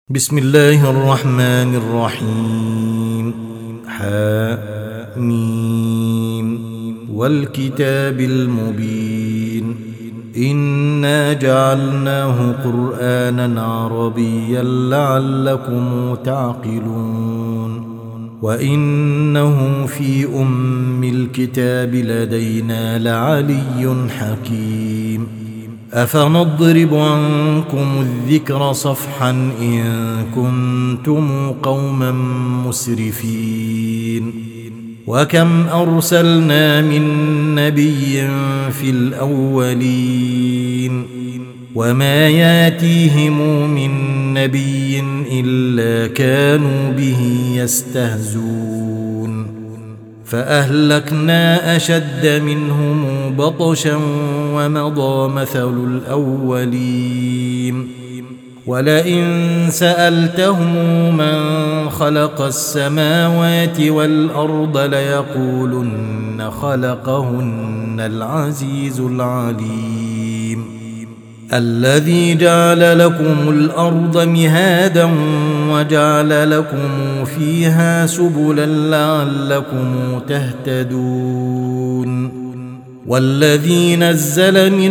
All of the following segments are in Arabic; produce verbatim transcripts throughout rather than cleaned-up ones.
بسم الله الرحمن الرحيم. حميم والكتاب المبين إنا جعلناه قرآنا عربيا لعلكم تعقلون وإنه في أم الكتاب لدينا لعلي حكيم. أفنضرب عنكم الذكر صفحا إن كنتم قوما مسرفين. وكم أرسلنا من نبي في الأولين وما ياتيهم من نبي إلا كانوا به يستهزون فأهلكنا أشد منهم بطشا ومضى مثل الأولين. ولئن سألتهم من خلق السماوات والأرض ليقولن خلقهن العزيز العليم الذي جعل لكم الأرض مهادا وجعل لكم فيها سبلا لعلكم تهتدون والذي نزل من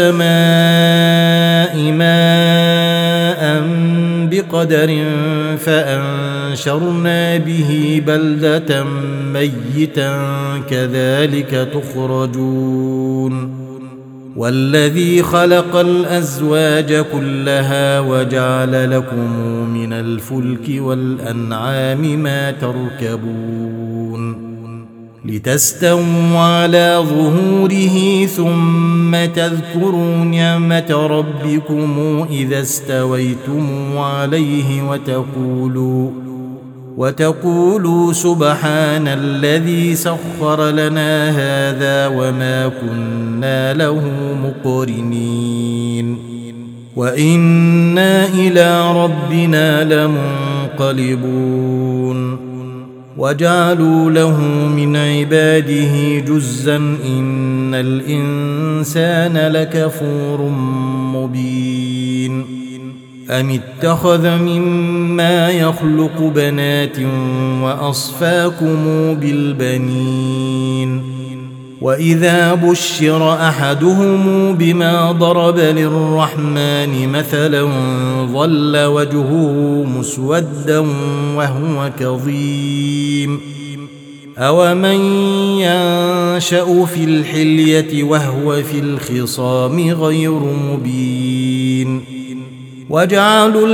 السماء ماء بقدر فأنشرنا به بلدة ميتا كذلك تخرجون والذي خلق الأزواج كلها وجعل لكم من الفلك والأنعام ما تركبون لتستووا على ظهوره ثم تذكروا نعمة ربكم إذا استويتم عليه وتقولوا وتقولوا سبحان الذي سخر لنا هذا وما كنا له مقرنين وإنا إلى ربنا لمنقلبون. وجعلوا له من عباده جزءا إن الإنسان لكفور مبين. أم اتخذ مما يخلق بنات وأصفاكم بالبنين وإذا بشر أحدهم بما ضرب للرحمن مثلا ظل وجهه مسودا وهو كظيم أومن ينشأ في الحلية وهو في الخصام غير مبين. وجعلوا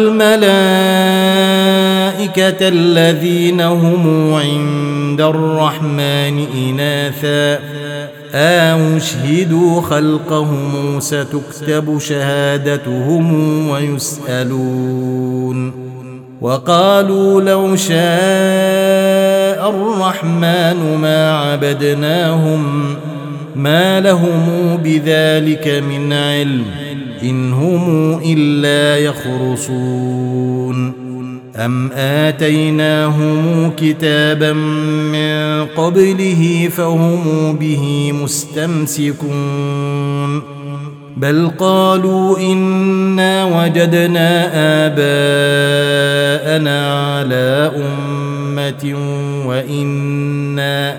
الملائكة الذين هم عند الرحمن إناثا أشهدوا خلقهم ستكتب شهادتهم ويسألون. وقالوا لو شاء الرحمن ما عبدناهم ما لهم بذلك من علم إن هم إلا يخرصون. أم آتيناهم كتابا من قبله فهم به مستمسكون بل قالوا إنا وجدنا آباءنا على أمة وإنا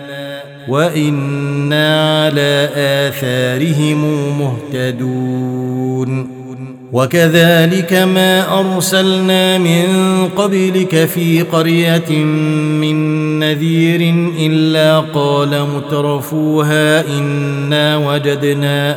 وإنا على آثارهم مهتدون. وكذلك ما أرسلنا من قبلك في قرية من نذير إلا قال مترفوها إنا وجدنا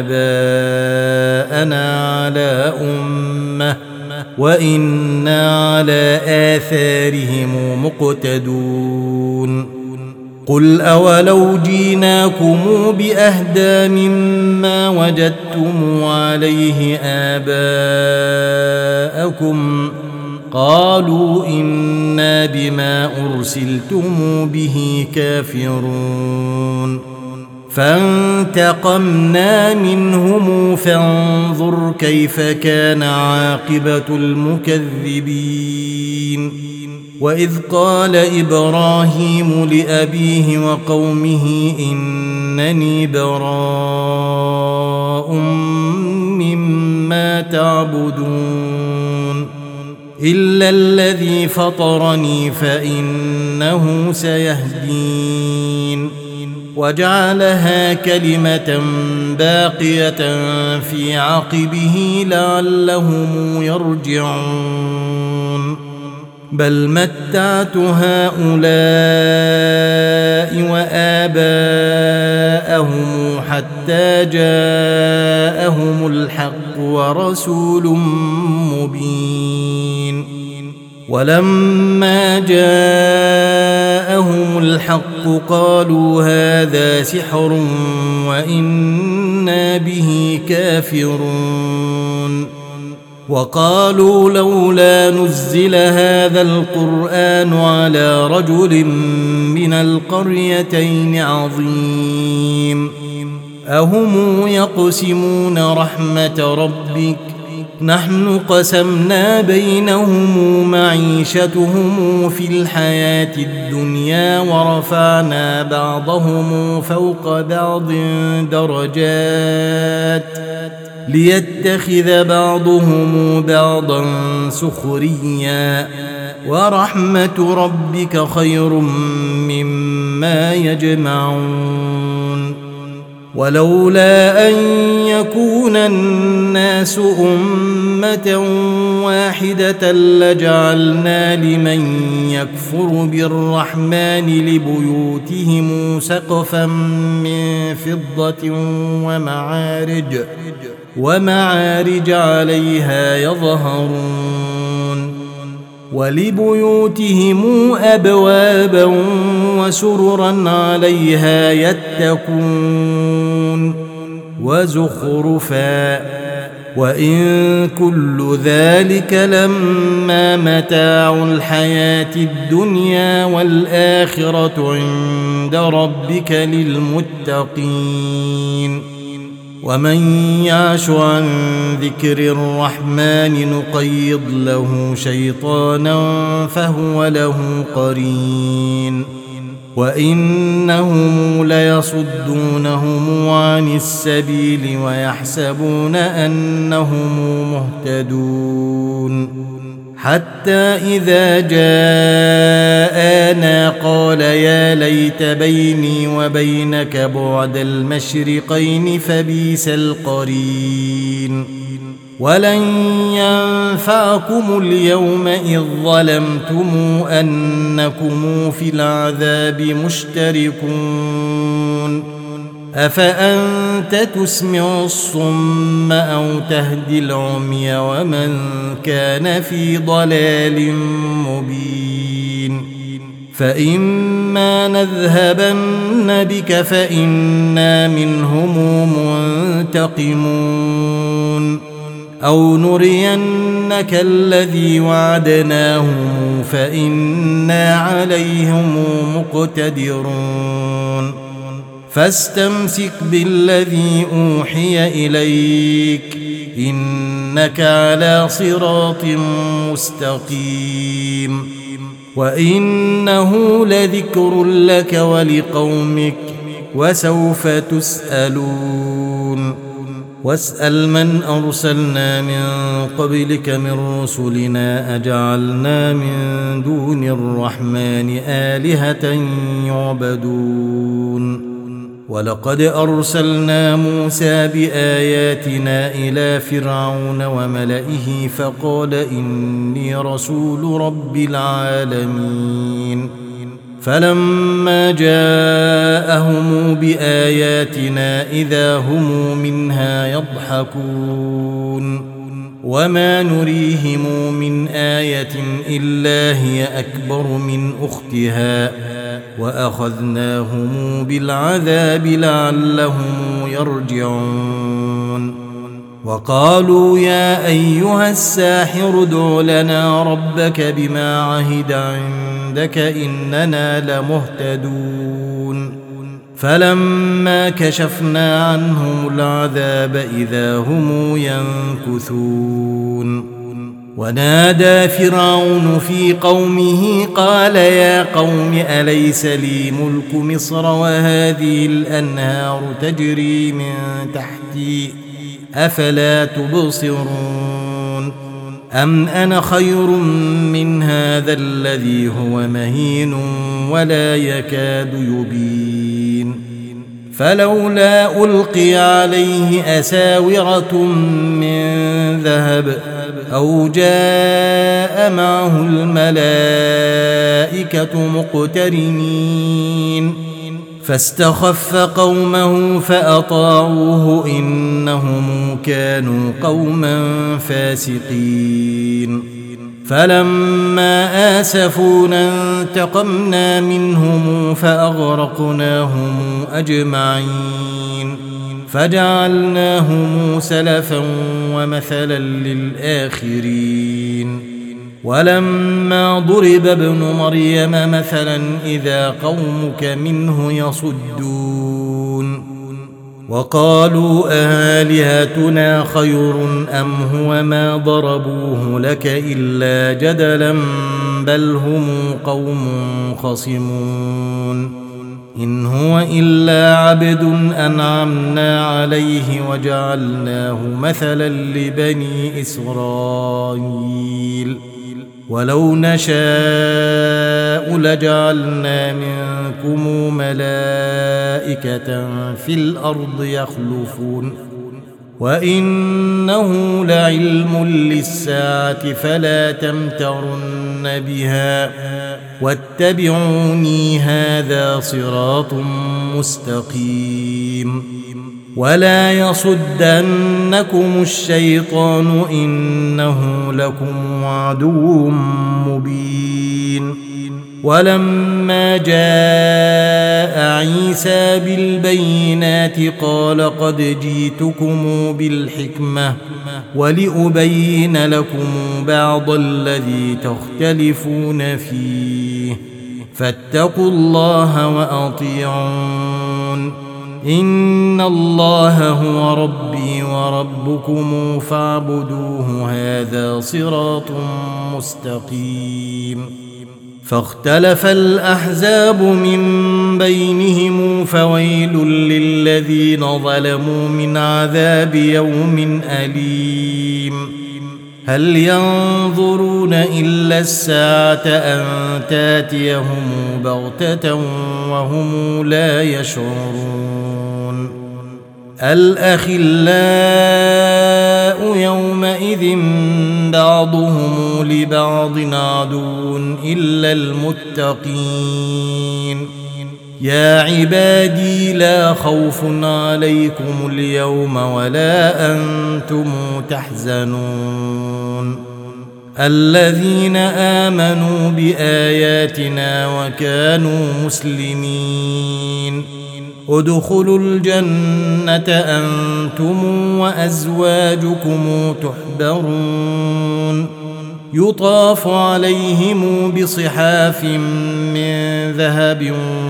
آباءنا على أمة وإنا على آثارهم مقتدون. قل أولو جيناكم بأهدى مما وجدتم عليه آباءكم قالوا إنا بما أرسلتم به كافرون فانتقمنا منهم فانظر كيف كان عاقبة المكذبين. وإذ قال إبراهيم لأبيه وقومه إنني براء مما تعبدون إلا الذي فطرني فإنه سيهدين وجعلها كلمة باقية في عقبه لعلهم يرجعون بل متعت هؤلاء وآباءهم حتى جاءهم الحق ورسول مبين ولما جاءهم الحق قالوا هذا سحر وإنا به كافرون وقالوا لولا نزل هذا القرآن على رجل من القريتين عظيم أهم يقسمون رحمة ربك نحن قسمنا بينهم معيشتهم في الحياة الدنيا ورفعنا بعضهم فوق بعض درجات ليتخذ بعضهم بعضا سخريا ورحمة ربك خير مما يجمعون ولولا أن يكون الناس أمة واحدة لجعلنا لمن يكفر بالرحمن لبيوتهم سقفا من فضة ومعارج ومعارج عليها يظهرون ولبيوتهم أبوابا وسررا عليها يتكون وزخرفا وإن كل ذلك لما متاع الحياة الدنيا والآخرة عند ربك للمتقين ومن يعش عن ذكر الرحمن نقيض له شيطانا فهو له قرين وإنهم ليصدونهم عن السبيل ويحسبون أنهم مهتدون حتى إذا جاءنا قال يا ليت بيني وبينك بعد المشرقين فبئس القرين ولن ينفعكم اليوم إذ ظلمتم أنكم في العذاب مشتركون أفأنت تسمع الصم أو تهدي العمي ومن كان في ضلال مبين فإما نذهبن بك فإنا منهم منتقمون أو نرينك الذي وعدناهم فإنا عليهم مقتدرون فاستمسك بالذي أوحي إليك إنك على صراط مستقيم وإنه لذكر لك ولقومك وسوف تسألون واسأل من أرسلنا من قبلك من رسلنا أجعلنا من دون الرحمن آلهة يعبدون ولقد أرسلنا موسى بآياتنا إلى فرعون وملئه فقال إني رسول رب العالمين فلما جاءهم بآياتنا إذا هم منها يضحكون وما نريهم من آية إلا هي أكبر من أختها وأخذناهم بالعذاب لعلهم يرجعون وقالوا يا أيها الساحر ادع لنا ربك بما عهد عندك إننا لمهتدون فلما كشفنا عنهم العذاب إذا هم ينكثون ونادى فرعون في قومه قال يا قوم أليس لي ملك مصر وهذه الأنهار تجري من تحتي أفلا تبصرون أم أنا خير من هذا الذي هو مهين ولا يكاد يبين فلولا ألقي عليه أساورة من ذهب أو جاء معه الملائكة مقترنين فاستخف قومه فأطاعوه إنهم كانوا قوما فاسقين فلما آسفونا انتقمنا منهم فأغرقناهم أجمعين فجعلناهم سلفا ومثلا للآخرين ولما ضرب ابن مريم مثلا إذا قومك منه يصدون وقالوا آلهتنا خير أم هو ما ضربوه لك إلا جدلا بل هم قوم خصمون إن هو إلا عبد أنعمنا عليه وجعلناه مثلا لبني إسرائيل ولو نشاء لجعلنا منكم ملائكة في الأرض يخلفون وإنه لعلم للساعة فلا تمترن بها واتبعوني هذا صراط مستقيم ولا يصدنكم الشيطان إنه لكم عدو مبين ولما جاء عيسى بالبينات قال قد جئتكم بالحكمة ولأبين لكم بعض الذي تختلفون فيه فاتقوا الله وأطيعون إن الله هو ربي وربكم فاعبدوه هذا صراط مستقيم فاختلف الأحزاب من بينهم فويل للذين ظلموا من عذاب يوم أليم هل ينظرون إلا الساعة أن تاتيهم بغتة وهم لا يشعرون الأخلاء يومئذ بعضهم لبعض عدو إلا المتقين يا عبادي لا خوف عليكم اليوم ولا أنتم تحزنون الذين آمنوا بآياتنا وكانوا مسلمين ادخلوا الجنة أنتم وأزواجكم تحبرون يطاف عليهم بصحاف من ذهب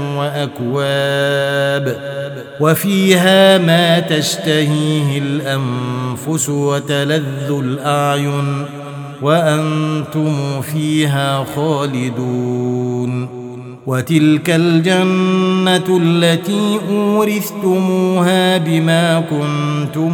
وأكواب وفيها ما تشتهيه الأنفس وتلذ الأعين وأنتم فيها خالدون وتلك الجنة التي أورثتموها بما كنتم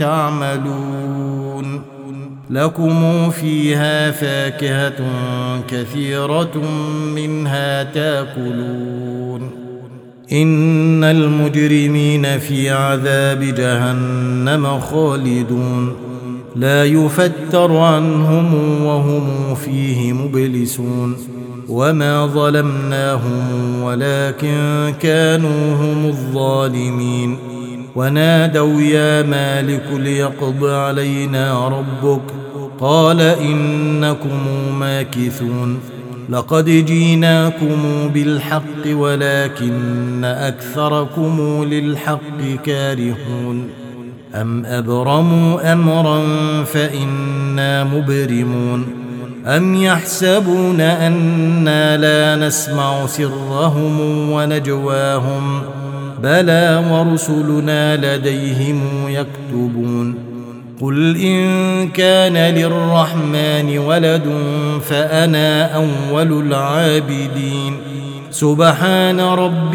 تعملون لكم فيها فاكهة كثيرة منها تاكلون إن المجرمين في عذاب جهنم خالدون لا يفتر عنهم وهم فيه مبلسون وما ظلمناهم ولكن كانوا هم الظالمين ونادوا يا مالك ليقض علينا ربك قال إنكم ماكثون لقد جئناكم بالحق ولكن أكثركم للحق كارهون أم أبرموا أمرا فإنا مبرمون أم يحسبون أنا لا نسمع سرهم ونجواهم بلى ورسلنا لديهم يكتبون قل إن كان للرحمن ولد فأنا أول العابدين سبحان رب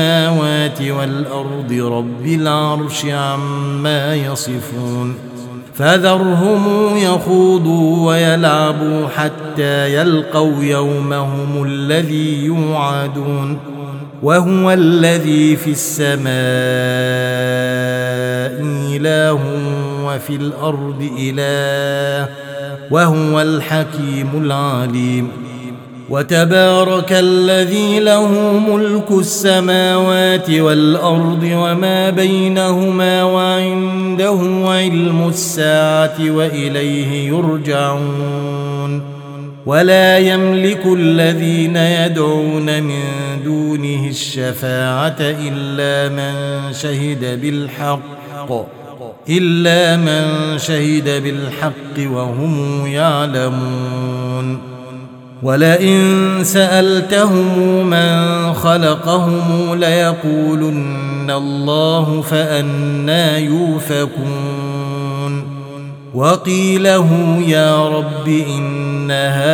السماوات والأرض رب العرش عما يصفون فذرهم يخوضوا ويلعبوا حتى يلقوا يومهم الذي يوعدون وهو الذي في السماء إله وفي الأرض إله وهو الحكيم العليم. وتبارك الذي له ملك السماوات والأرض وما بينهما وعنده علم الساعة وإليه يرجعون. ولا يملك الذين يدعون من دونه الشفاعة إلا من شهد بالحق إلا من شهد بالحق وهم يعلمون. ولئن سألتهم من خلقهم ليقولن الله فأنى يؤفكون. وقيله يا رب إن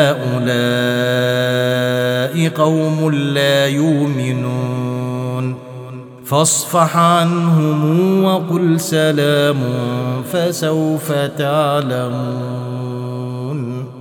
هؤلاء قوم لا يؤمنون فاصفح عنهم وقل سلام فسوف تعلمون.